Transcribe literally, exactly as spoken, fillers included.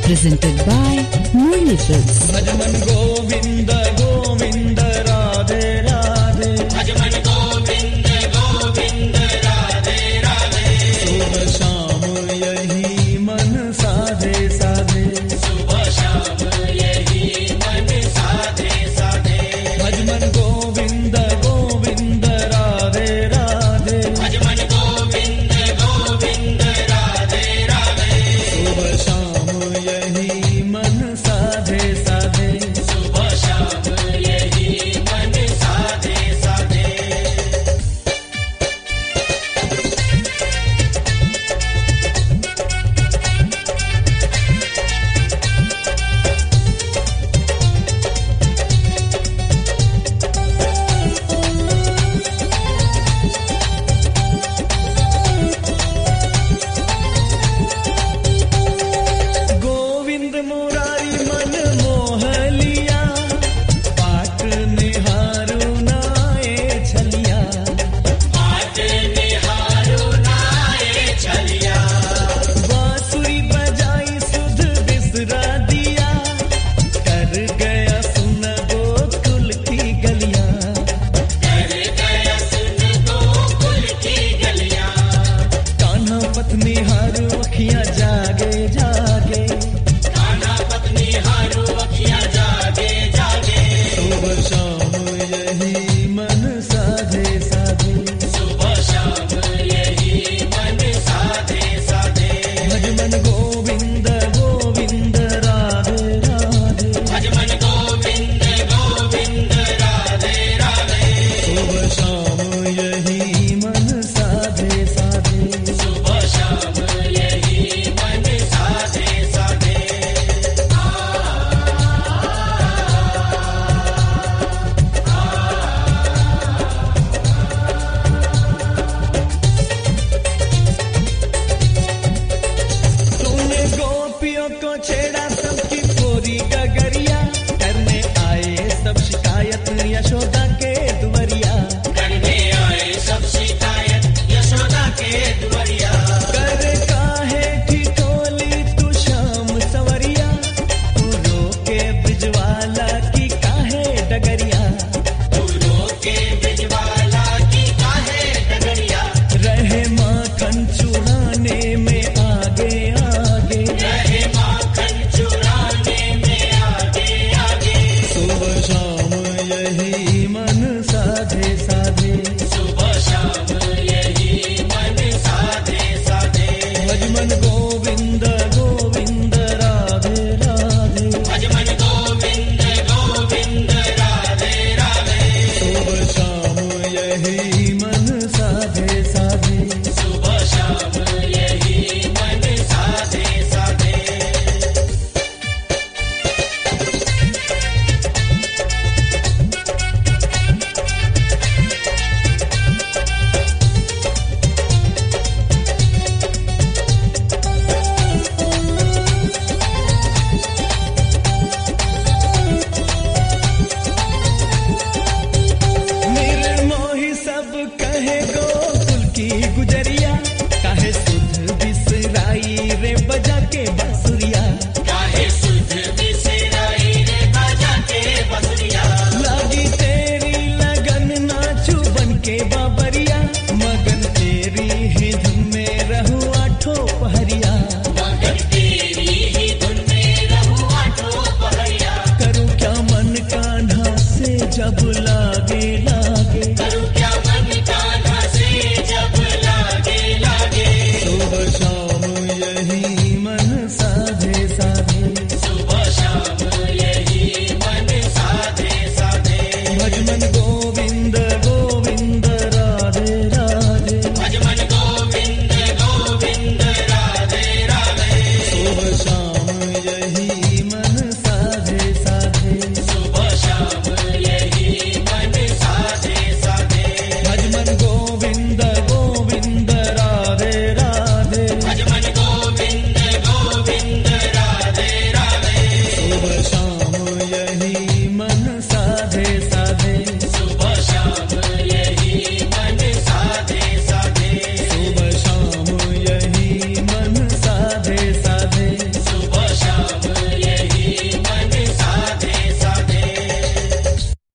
presented by Murli Films. भजमन गोविंद गोविंद राधे राधे, भजमन गोविंद गोविंद राधे राधे। सुबह शाम यही मन साधे साधे, सुबह शाम यही मन साधे साधे। भजमन गोविंद गोविंद राधे राधे, भजमन गोविंद गोविंद राधे राधे। सुबह शाम यही मन साधे साधे, सुबह शाम यही मन साधे साधे। गोविंद मुरारी मन मोह लिया, बाट निहारू नाए छलिया, बाट निहारू नाए छलिया। बांसुरी बजाई सुध बिसरा दिया, कर गया सुन गोकुल की गलियां, कर गया सुन गोकुल की गलियां। कान्हा पत्नी हारू अखियां जागे जागे, कान्हा पत्नी हारू अखियां जागे जागे। सुबह शाम यही मन साधे साधे, सुबह शाम यही मन साधे साधे। भजमन गोविंद गोविंद राधे राधे, भजमन गोविंद गोविंद राधे राधे। सुबह शाम यही मन साधे साधे, सुबह शाम यही मन साधे साधे। तूने गोपियों को छेड़ा सबकी पूरी गगरिया, करने आए सब शिकायत यशोदा के दुवरिया, करने आए सब शिकायत यशोदा के दुवरिया। कर काहे ठिठोली तू श्याम सवरिया, तू रोके ब्रिजवाला की काहे डगरिया, तू रोके बिजवाला की काहे डगरिया। रहे माखन चुराने में आगे आगे, रहे माखन चुराने में आगे आगे। सुबह शाम यही मन साधे साधे, सुबह शाम यही मन साधे साधे। भजमन गोविंद गोविंद राधे राधे, भजमन गोविंद गोविंद राधे राधे। सुबह शाम यही मन साधे साधे, सुबह शाम यही मन साधे साधे। निर्मोही सब कहे गोकुल की गुजरिया, काहे सुध बिसराई रे बजा के बांसुरिया, काहे सुध बिसराई रे बाजा के बसुरिया। लागी तेरी लगन नाचू बन के बाबरिया, मगन तेरी ही धुन में रहू आठों पहरिया, मगर तेरी ही धुन में रहूं आठों पहरिया। करूं क्या मन कान्हा से जब लागे